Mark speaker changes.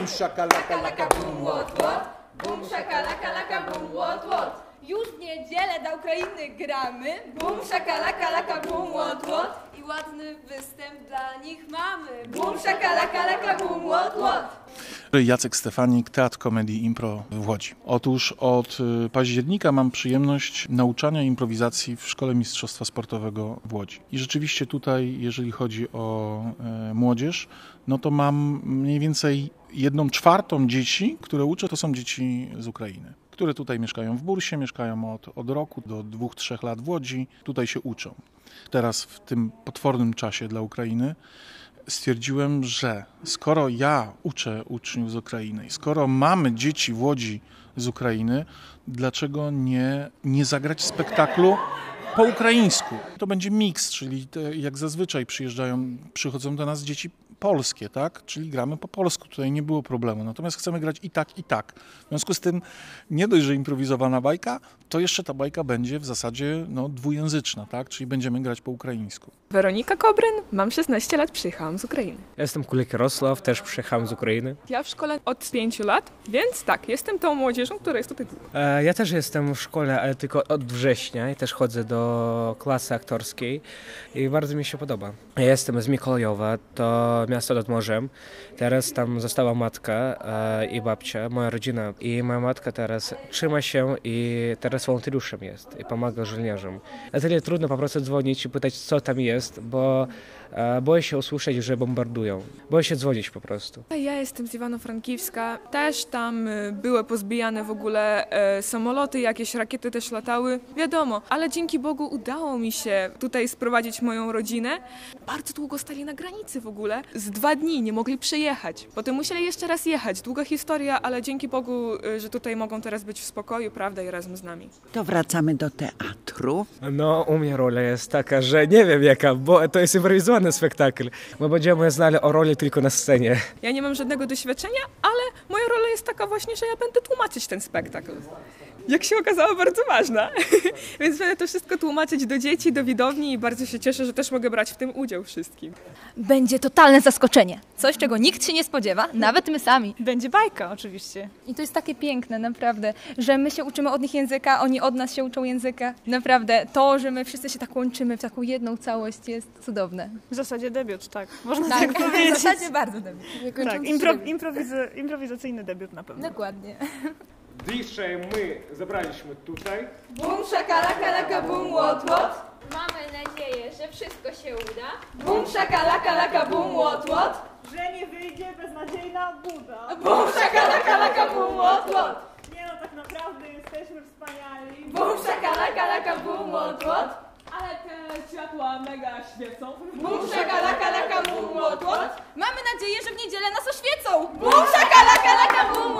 Speaker 1: Bum shakalaka laka bum łot łot.
Speaker 2: Bum szakalaka laka bum łot łot.
Speaker 3: Już w niedzielę do Ukrainy gramy.
Speaker 2: Bum szakalaka laka bum łot łot. I ładny występ dla nich mamy. Bum szakalaka laka bum łot łot.
Speaker 4: Jacek Stefanik, Teatr Komedii Impro w Łodzi. Otóż od października mam przyjemność nauczania improwizacji w Szkole Mistrzostwa Sportowego w Łodzi. I rzeczywiście tutaj, jeżeli chodzi o młodzież, no to mam mniej więcej 1/4 dzieci, które uczę, to są dzieci z Ukrainy, które tutaj mieszkają w Bursie, mieszkają od roku do 2-3 lat w Łodzi, tutaj się uczą. Teraz w tym potwornym czasie dla Ukrainy stwierdziłem, że skoro ja uczę uczniów z Ukrainy, skoro mamy dzieci w Łodzi z Ukrainy, dlaczego nie zagrać spektaklu po ukraińsku? To będzie miks, czyli jak zazwyczaj przychodzą do nas dzieci polskie, tak? Czyli gramy po polsku, tutaj nie było problemu. Natomiast chcemy grać i tak, i tak. W związku z tym nie dość, że improwizowana bajka, to jeszcze ta bajka będzie w zasadzie dwujęzyczna, tak? Czyli będziemy grać po ukraińsku.
Speaker 5: Weronika Kobryn, mam 16 lat, przyjechałam z Ukrainy.
Speaker 6: Jestem Kulik Jarosław, też przyjechałem z Ukrainy.
Speaker 5: Ja w szkole od 5 lat, więc tak, jestem tą młodzieżą, która jest tutaj długo.
Speaker 6: Ja też jestem w szkole, ale tylko od września i też chodzę do klasy aktorskiej i bardzo mi się podoba. Ja jestem z Mikołajowa, to miasto nad morzem. Teraz tam została matka i babcia, moja rodzina. I moja matka teraz trzyma się i teraz wolontariuszem jest i pomaga żołnierzom. Na tyle trudno po prostu dzwonić i pytać, co tam jest, bo boję się usłyszeć, że bombardują. Boję się dzwonić po prostu.
Speaker 5: Ja jestem z Iwano-Frankiwska. Też tam były pozbijane w ogóle samoloty, jakieś rakiety też latały. Wiadomo, ale dzięki Bogu udało mi się tutaj sprowadzić moją rodzinę. Bardzo długo stali na granicy w ogóle. Z 2 dni nie mogli przyjechać. Potem musieli jeszcze raz jechać. Długa historia, ale dzięki Bogu, że tutaj mogą teraz być w spokoju, prawda, i razem z nami.
Speaker 7: To wracamy do teatru.
Speaker 6: No, u mnie rola jest taka, że nie wiem jaka, bo to jest improwizowany spektakl. My będziemy znali o roli tylko na scenie.
Speaker 5: Ja nie mam żadnego doświadczenia, ale moja rola jest taka właśnie, że ja będę tłumaczyć ten spektakl. Jak się okazało, bardzo ważna. Więc będę to wszystko tłumaczyć do dzieci, do widowni i bardzo się cieszę, że też mogę brać w tym udział wszystkim.
Speaker 3: Będzie totalne zaskoczenie. Coś, czego nikt się nie spodziewa, nawet my sami.
Speaker 8: Będzie bajka oczywiście.
Speaker 3: I to jest takie piękne, naprawdę, że my się uczymy od nich języka, oni od nas się uczą języka. Naprawdę, to, że my wszyscy się tak łączymy w taką jedną całość jest cudowne.
Speaker 8: W zasadzie debiut, tak. Można
Speaker 3: Tak,
Speaker 8: tak powiedzieć.
Speaker 3: w zasadzie bardzo debiut.
Speaker 8: Tak, improwizacyjny debiut na pewno.
Speaker 3: Dokładnie.
Speaker 9: Dzisiaj my zebraliśmy tutaj.
Speaker 2: Bum szakalaka laka bum łot łot.
Speaker 10: Mamy nadzieję, że wszystko się uda.
Speaker 2: Bum szakalaka laka bum łot łot.
Speaker 11: Że nie wyjdzie beznadziejna buda.
Speaker 2: Bum szakalaka laka bum łot łot.
Speaker 11: Nie no, tak naprawdę jesteśmy wspaniali.
Speaker 2: Bum szakalaka laka bum łot łot.
Speaker 5: Ale te światła mega świecą.
Speaker 2: Bum szakalaka laka bum łot łot.
Speaker 3: Mamy nadzieję, że w niedzielę nas oświecą.
Speaker 2: Bum szakalaka laka bum